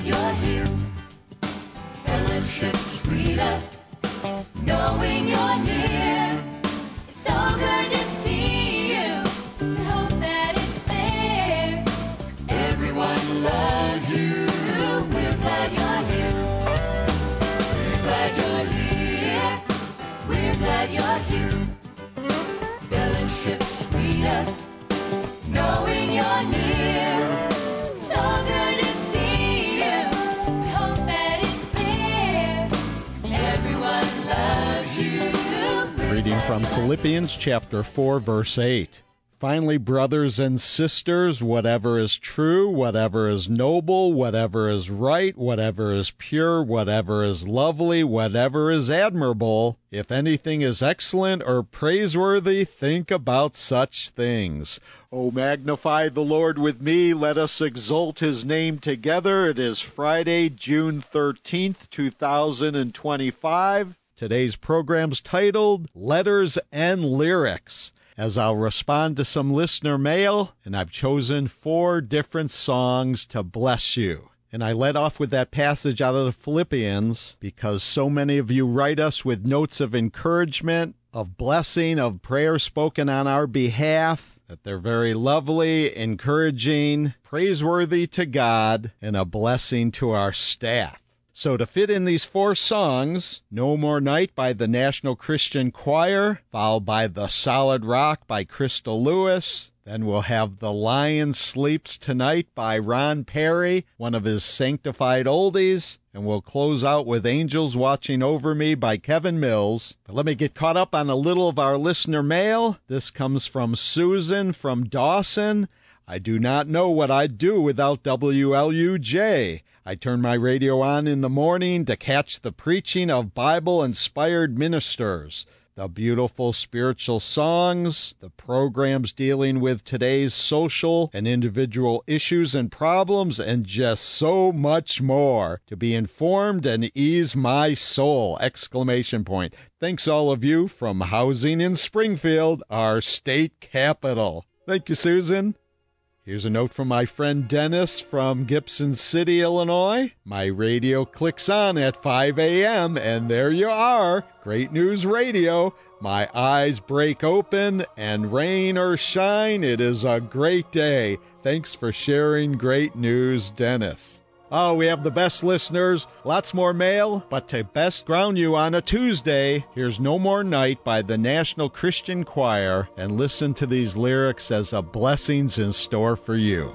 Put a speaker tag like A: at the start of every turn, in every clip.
A: you're here. Fellowship sweeter, knowing you're near. It's so good to see you. I hope that it's clear. Everyone loves you. We're glad you're here. We're glad you're here. We're glad you're here. Fellowship sweeter, knowing you're near. So good to see you. We hope that it's clear. Everyone loves you.
B: Reading from Philippians chapter 4, verse 8. Finally, brothers and sisters, whatever is true, whatever is noble, whatever is right, whatever is pure, whatever is lovely, whatever is admirable, if anything is excellent or praiseworthy, think about such things. O magnify the Lord with me, let us exalt his name together. It is Friday, June 13th, 2025. Today's program's titled Letters and Lyrics. As I'll respond to some listener mail, and I've chosen 4 different songs to bless you. And I let off with that passage out of the Philippians because so many of you write us with notes of encouragement, of blessing, of prayer spoken on our behalf, that they're very lovely, encouraging, praiseworthy to God, and a blessing to our staff. So to fit in these 4 songs, No More Night by the National Christian Choir, followed by The Solid Rock by Crystal Lewis. Then we'll have The Lion Sleeps Tonight by Ron Perry, one of his sanctified oldies. And we'll close out with Angels Watching Over Me by Kevin Mills. But let me get caught up on a little of our listener mail. This comes from Susan from Dawson. I do not know what I'd do without WLUJ. I turn my radio on in the morning to catch the preaching of Bible-inspired ministers, the beautiful spiritual songs, the programs dealing with today's social and individual issues and problems, and just so much more to be informed and ease my soul! Exclamation point. Thanks all of you from housing in Springfield, our state capital. Thank you, Susan. Here's a note from my friend Dennis from Gibson City, Illinois. My radio clicks on at 5 a.m., and there you are. Great news radio. My eyes break open, and rain or shine, it is a great day. Thanks for sharing great news, Dennis. Oh, we have the best listeners, lots more mail, but to best ground you on a Tuesday, here's No More Night by the National Christian Choir, and listen to these lyrics as a blessings in store for you.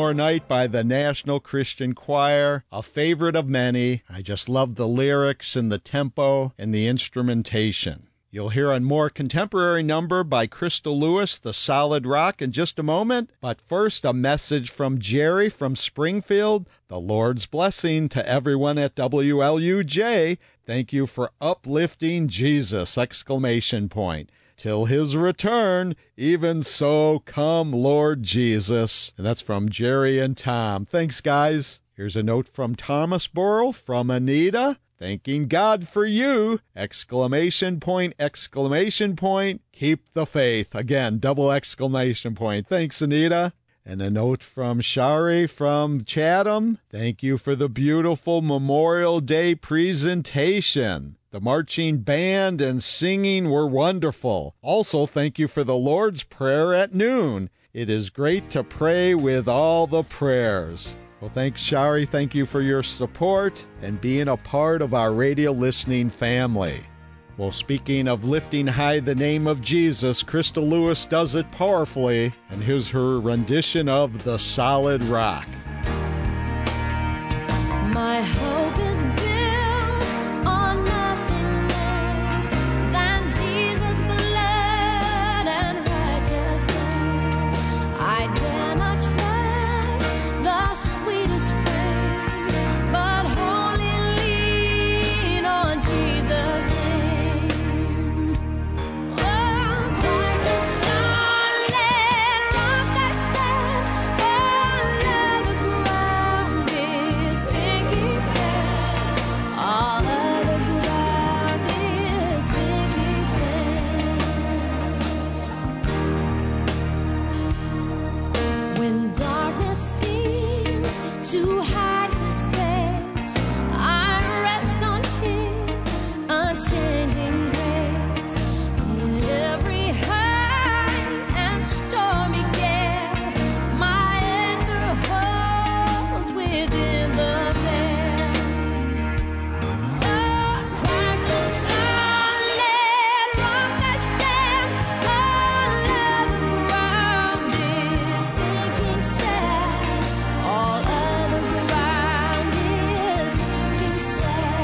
B: More Night by the National Christian Choir, a favorite of many. I just love the lyrics and the tempo and the instrumentation. You'll hear a more contemporary number by Crystal Lewis, The Solid Rock, in just a moment. But first, a message from Jerry from Springfield. The Lord's blessing to everyone at WLUJ. Thank you for uplifting Jesus! ! Till his return, even so come, Lord Jesus. And that's from Jerry and Tom. Thanks, guys. Here's a note from Thomas Borrell from Anita. Thanking God for you! ! Keep the faith. Again, double exclamation point. Thanks, Anita. And a note from Shari from Chatham. Thank you for the beautiful Memorial Day presentation. The marching band and singing were wonderful. Also, thank you for the Lord's Prayer at noon. It is great to pray with all the prayers. Well, thanks, Shari. Thank you for your support and being a part of our radio listening family. Well, speaking of lifting high the name of Jesus, Crystal Lewis does it powerfully, and here's her rendition of The Solid Rock.
A: My hope is built on nothing less than Jesus' blood and righteousness. I dare not trust the sweetest frame, but wholly lean on Jesus' name. Oh, Christ the solid rock I stand, all other ground is sinking sand. All other ground is sinking sand. When darkness seems to hide his face, I rest on his unchanging grace. In every high and stormy gale, my anchor holds within the veil. Oh, Christ the solid rock I stand, all other ground is sinking sand. All other ground is sinking sand.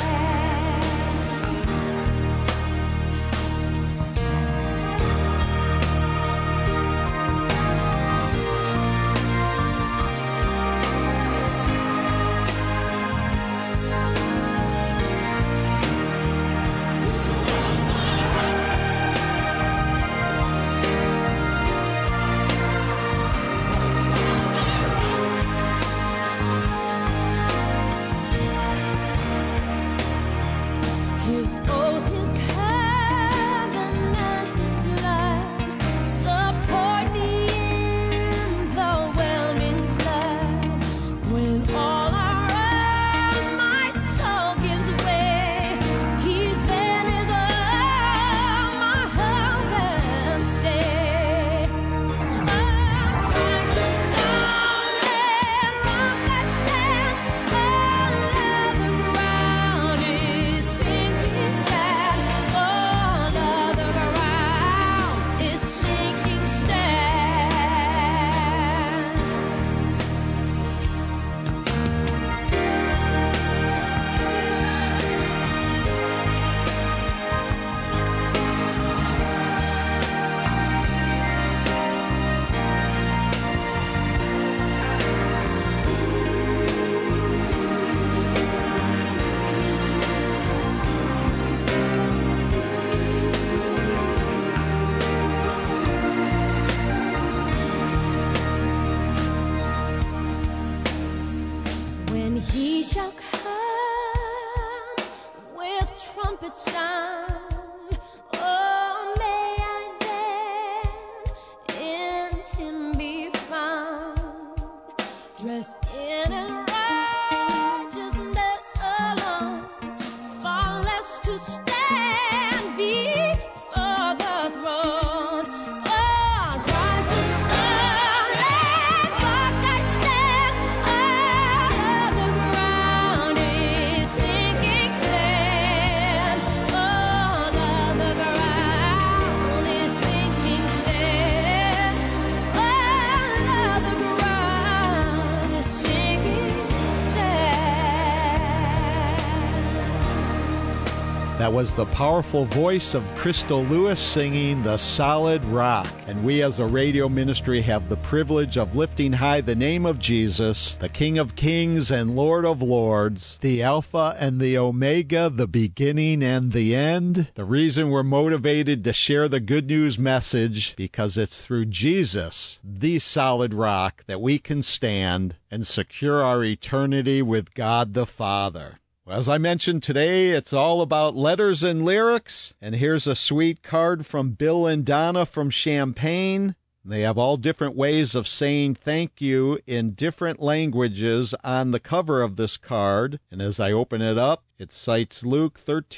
A: His oath, his covenant, his blood support me in the whelming flood. When all around my soul gives way, he then is all my hope and stay. Oh, Christ the solid rock I stand, all other ground is sinking sand. All other ground is sinking sand. When he shall come with trumpet sound, oh, may I then in him be found, dressed in righteousness alone, far less to stand before the throne. Oh, Christ the solid rock I stand, all other ground is sinking sand. All other ground is sinking sand. All other ground
B: That was the powerful voice of Crystal Lewis singing The Solid Rock. And we as a radio ministry have the privilege of lifting high the name of Jesus, the King of Kings and Lord of Lords, the Alpha and the Omega, the beginning and the end. The reason we're motivated to share the good news message, because it's through Jesus, the solid rock, that we can stand and secure our eternity with God the Father. Well, as I mentioned today, it's all about letters and lyrics, and here's a sweet card from Bill and Donna from Champaign. They have all different ways of saying thank you in different languages on the cover of this card, and as I open it up, it cites Luke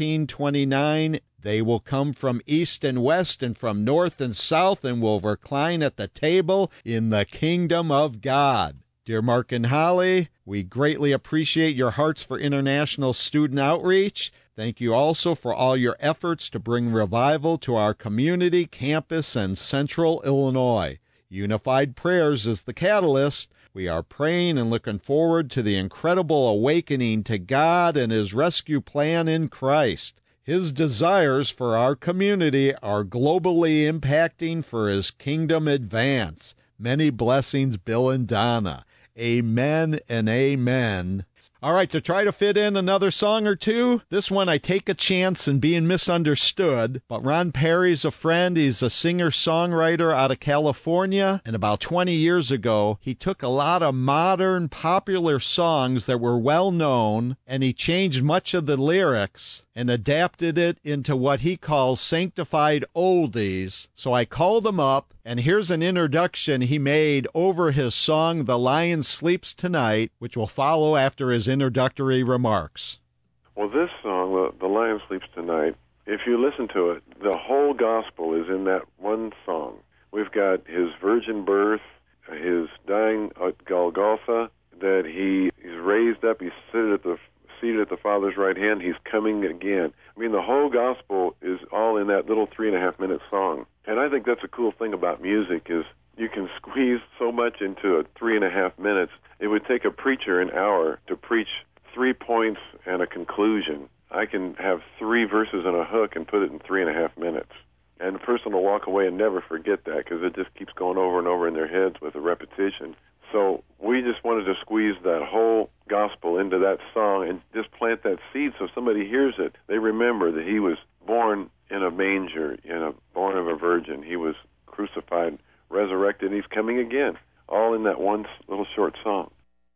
B: 13:29. They will come from east and west and from north and south and will recline at the table in the kingdom of God. Dear Mark and Holly, we greatly appreciate your hearts for international student outreach. Thank you also for all your efforts to bring revival to our community, campus, and central Illinois. Unified Prayers is the catalyst. We are praying and looking forward to the incredible awakening to God and His rescue plan in Christ. His desires for our community are globally impacting for His kingdom advance. Many blessings, Bill and Donna. Amen and amen. All right, to try to fit in another song or two, this one I take a chance in being misunderstood, but Ron Perry's a friend. He's a singer-songwriter out of California, and about 20 years ago, he took a lot of modern, popular songs that were well-known, and he changed much of the lyrics and adapted it into what he calls sanctified oldies. So I called him up, and here's an introduction he made over his song, The Lion Sleeps Tonight, which will follow after his introductory remarks.
C: Well, this song, The Lion Sleeps Tonight, if you listen to it, the whole gospel is in that one song. We've got His virgin birth, His dying at Golgotha, that He's raised up, He's seated at the Father's right hand, He's coming again. I mean, the whole gospel is all in that little 3.5-minute song. And I think that's a cool thing about music is you can squeeze so much into 3.5 minutes. It would take a preacher an hour to preach 3 points and a conclusion. I can have 3 verses and a hook and put it in 3.5 minutes. And the person will walk away and never forget that because it just keeps going over and over in their heads with a repetition. So we just wanted to squeeze that whole gospel into that song and just plant that seed so if somebody hears it, they remember that He was born in a manger, born of a virgin. He was crucified, resurrected, and He's coming again, all in that one little short song.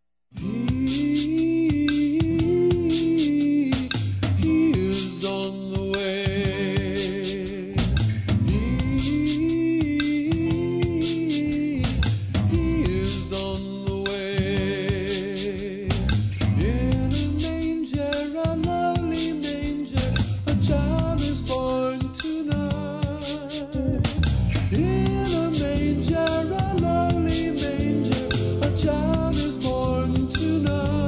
D: He is on the way. He is on the way. In a manger, a lowly manger, a child is born tonight. In a manger, a lowly manger, a child is born tonight.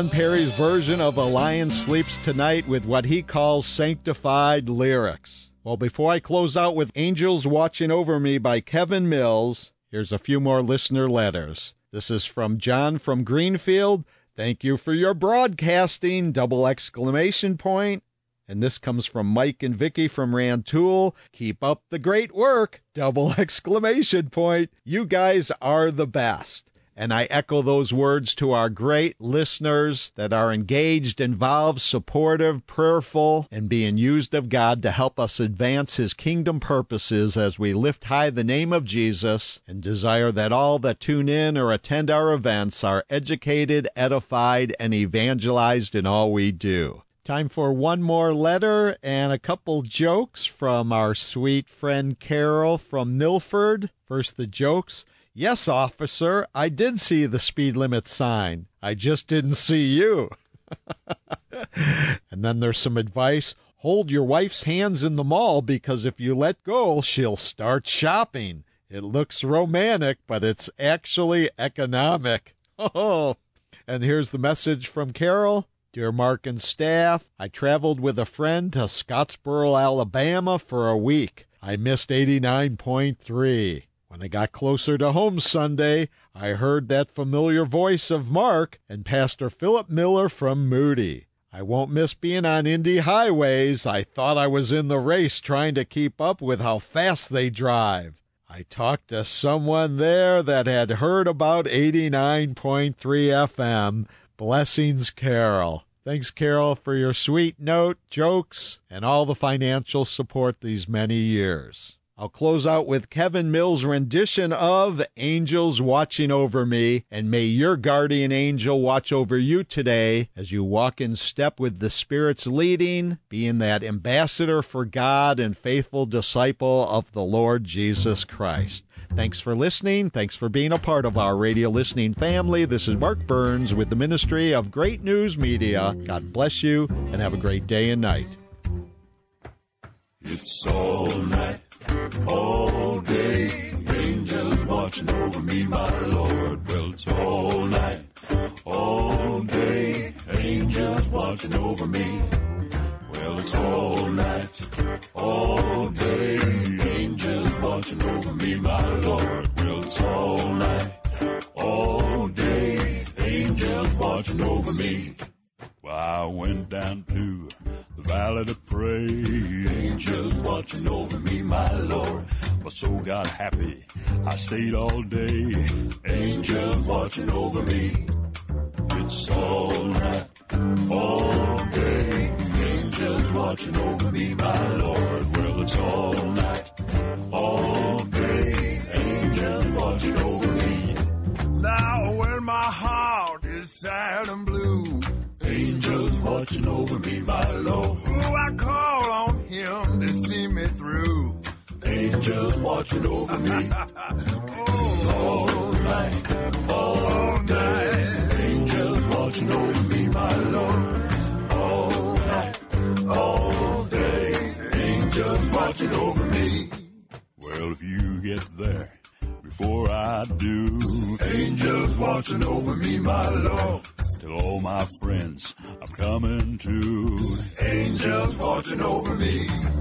B: John Perry's version of A Lion Sleeps Tonight with what he calls sanctified lyrics. Well, before I close out with Angels Watching Over Me by Kevin Mills, here's a few more listener letters. This is from John from Greenfield. Thank you for your broadcasting! ! And this comes from Mike and Vicky from Rantoul. Keep up the great work! ! You guys are the best. And I echo those words to our great listeners that are engaged, involved, supportive, prayerful, and being used of God to help us advance His kingdom purposes as we lift high the name of Jesus and desire that all that tune in or attend our events are educated, edified, and evangelized in all we do. Time for one more letter and a couple jokes from our sweet friend Carol from Milford. First, the jokes. Yes, officer, I did see the speed limit sign. I just didn't see you. And then there's some advice. Hold your wife's hands in the mall because if you let go, she'll start shopping. It looks romantic, but it's actually economic. Oh, and here's the message from Carol. Dear Mark and staff, I traveled with a friend to Scottsboro, Alabama for a week. I missed 89.3. When I got closer to home Sunday, I heard that familiar voice of Mark and Pastor Philip Miller from Moody. I won't miss being on Indy highways. I thought I was in the race trying to keep up with how fast they drive. I talked to someone there that had heard about 89.3 FM. Blessings, Carol. Thanks, Carol, for your sweet note, jokes, and all the financial support these many years. I'll close out with Kevin Mills' rendition of Angels Watching Over Me, and may your guardian angel watch over you today as you walk in step with the Spirit's leading, being that ambassador for God and faithful disciple of the Lord Jesus Christ. Thanks for listening. Thanks for being a part of our radio listening family. This is Mark Burns with the Ministry of Great News Media. God bless you, and have a great day and night.
E: It's all night, all day, angels watching over me, my Lord. Well, it's all night, all day, angels watching over me. Well, it's all night, all day, angels watching over me, my Lord. Well, it's all night, all day, angels watching over me. Well, I went down to the valley to pray, angels watching over me, my Lord. My soul got happy, I stayed all day, angels watching over me. It's all night, all day, angels watching over me, my Lord. Well, it's all night, all day, angels watching over me. Now when my heart is sad and blue, angels watching over me, my Lord. Oh, I call on Him to see me through. Angels watching over me. All night, all night. Angels watching over me, my Lord. All night, all day. Angels watching over me. Well, if you get there before I do, angels watching over me, my Lord. Tell all my friends I'm coming to. Angels watching over me.